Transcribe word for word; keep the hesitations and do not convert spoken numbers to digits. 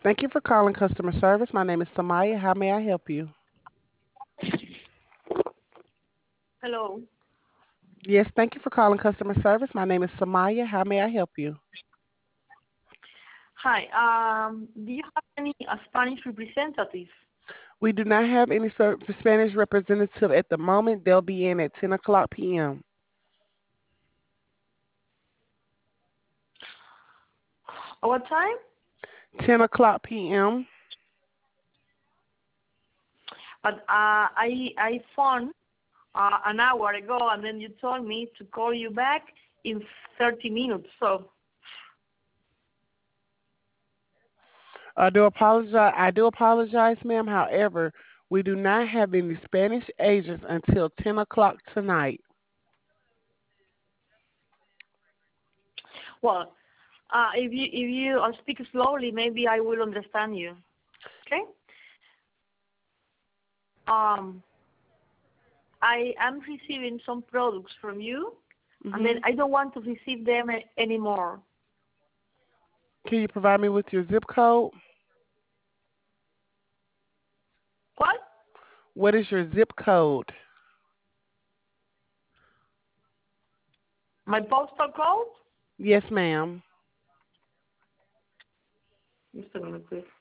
Thank you for calling customer service. My name is Samaya. How may I help you? Hello. Yes, thank you for calling customer service. My name is Samaya. How may I help you? Hi. Um, do you have any uh, Spanish representative? We do not have any ser- Spanish representative at the moment. They'll be in at ten o'clock p m What time? ten o'clock p m But uh, I I phoned uh, an hour ago, and then you told me to call you back in thirty minutes. So, I do apologize. I do apologize, ma'am. However, we do not have any Spanish agents until ten o'clock tonight. well, uh, if you if you uh, speak slowly, maybe I will understand you. Okay. Um, I am receiving some products from you, and then hmm I don't want to receive them a- anymore. Can you provide me with your zip code? What? What is your zip code? My postal code? Yes, ma'am. Just a minute, please.